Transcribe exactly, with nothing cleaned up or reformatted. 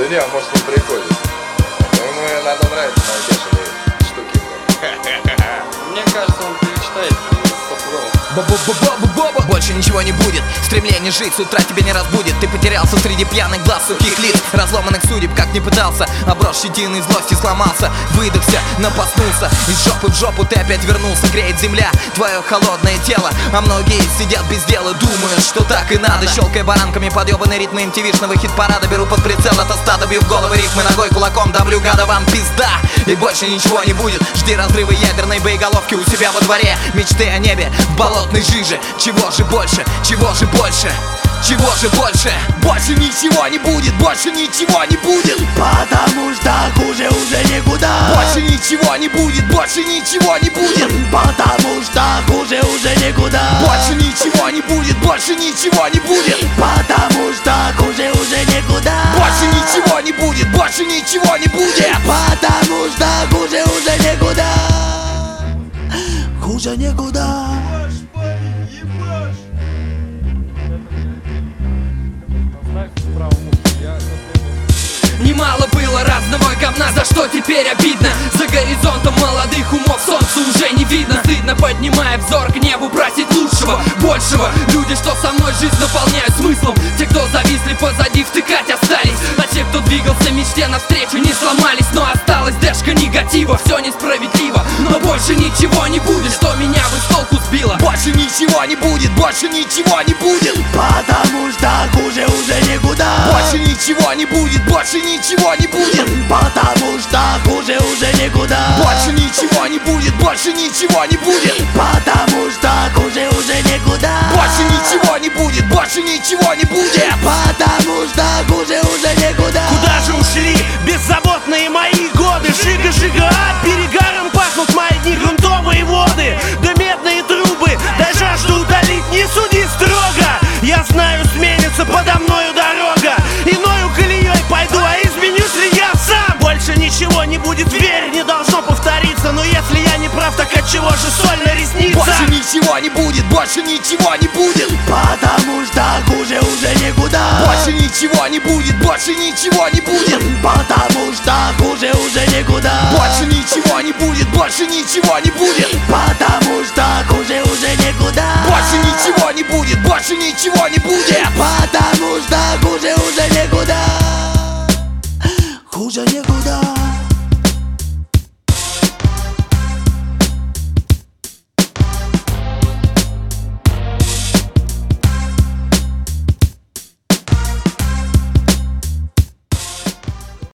не, может он приходит. Ему надо нравиться мои бешеные штуки. Мне кажется, он перечитает стоп-ролл. Больше ничего не будет, стремление жить с утра тебя не разбудит. Ты потерялся среди пьяных глаз, сухих лиц, разломанных судеб, как не пытался. Оброс щетиной, злости сломался, выдохся, напоснулся. Из жопы в жопу ты опять вернулся. Греет земля твое холодное тело, а многие сидят без дела, думают, что так и надо. Щелкая баранками подъебанный ритмы эм ти ви-шного хит-парада. Беру под прицел это стадо, бью в головы рифмы ногой, кулаком давлю, гада, вам пизда. И больше ничего не будет, жди разрыва ядерной боеголовки у себя во дворе. Мечты о небе в болотной жиже. Чего же больше, чего же больше, чего же больше? Больше ничего не будет, больше ничего не будет, потому что хуже уже никуда. Больше ничего не будет, больше ничего не будет, потому что хуже уже никуда. Больше ничего не будет, больше ничего не будет, потому что хуже уже никуда. Больше ничего не будет, больше ничего не будет, потому что хуже уже никуда. Хуже никуда. Немало было разного говна, за что теперь обидно. За горизонтом молодых умов солнца уже не видно. Стыдно, поднимая взор к небу, просить лучшего, большего. Люди, что со мной жизнь наполняют смыслом. Те, кто зависли позади, втыкать остались. А те, кто двигался мечте навстречу, не сломались. Но осталась дэшка негатива, все несправедливо. Но больше ничего не будет, что меня бы с толку сбило. Больше ничего не будет, больше ничего не будет, потому что хуже уже никуда. Больше ничего не будет, больше ничего не будет, потому что хуже уже никуда. Больше ничего не будет, больше ничего не будет, потому что хуже уже никуда. Больше ничего не будет, больше ничего не будет, потому что хуже уже никуда. Куда же ушли беззаботные мои годы? Жига-жига, а перегаром пахнут мои дни, грунтовые воды, да медные трубы, дай жажду утолить, не суди строго. Я знаю, сменится подо мною дорога, иною колеей пойду, а изменюсь ли я сам? Больше ничего не будет, верь, не должно повториться. Но если я не прав, так отчего же соль на ресницах? Больше ничего не будет, больше ничего не будет, потому что хуже уже никуда. Больше ничего не будет, больше ничего не будет, потому что хуже уже никуда. Больше ничего не будет, больше ничего не будет, потому что хуже уже никуда. Больше ничего не будет, больше ничего не будет, потому что хуже уже никуда.